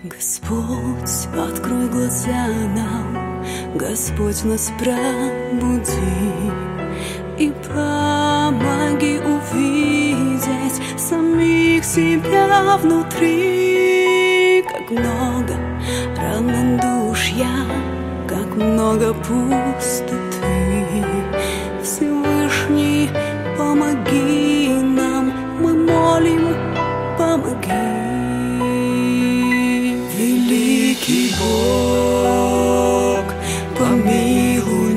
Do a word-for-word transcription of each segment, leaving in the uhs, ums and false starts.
Господь, открой глаза нам, Господь, нас пробуди и помоги увидеть самих себя внутри. Как много равнодушия, как много пустоты. Всевышний, помоги нам, мы молим, помоги. Великий Бог, помилуй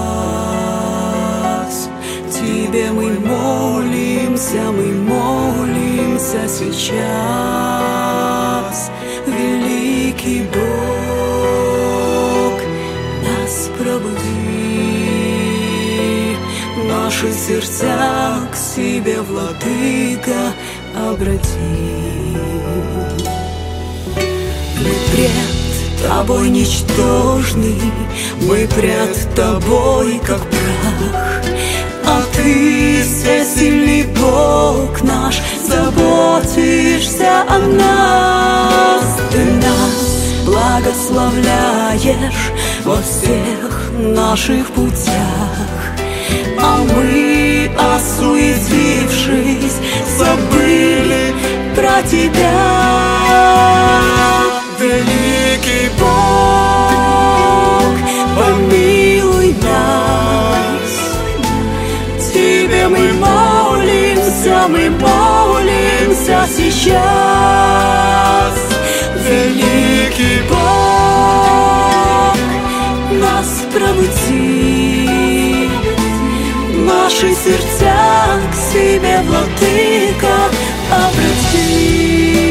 нас. Тебе мы молимся, мы молимся сейчас. Великий Бог, нас пробуди, наши сердца к себе, Владыка, обрати. Мы пред Тобой ничтожны, мы пред Тобой, как прах, а Ты, всесильный Бог наш, заботишься о нас. Ты нас благословляешь во всех наших путях, а мы, осуетившись, забыли про Тебя. Великий Бог, помилуй нас. Тебе мы молимся, мы молимся сейчас. Великий Бог, нас пробуди, наши сердца к себе, Владыка, обрати.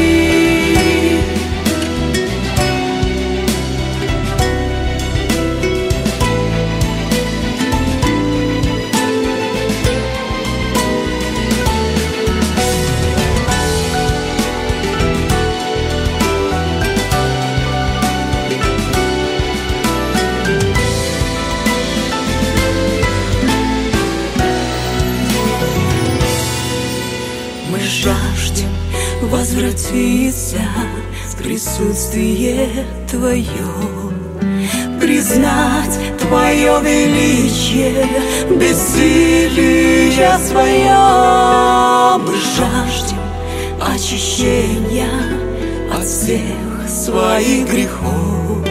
Жаждем возвратиться в присутствие Твое, признать Твое величие, бессилие свое. Мы жаждем очищения от всех своих грехов.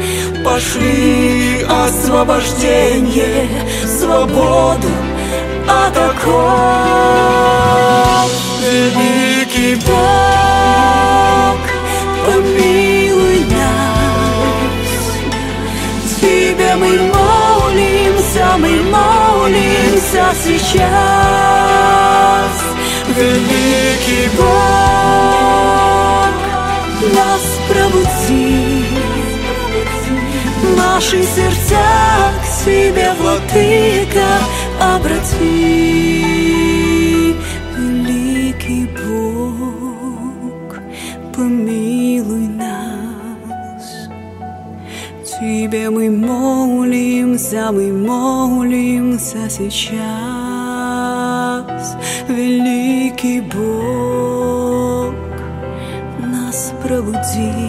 Пошли освобождение, свободу от оков. Великий Бог, помилуй нас. Тебе мы молимся, мы молимся сейчас. Великий Бог, нас пробуди, наши сердца к себе, Владыка, обрати. Великий Бог, помилуй нас. Тебе мы молимся, мы молимся сейчас. Великий Бог, нас пробуди,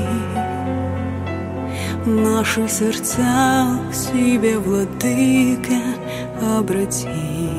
наши сердца к себе, Владыка, обрати.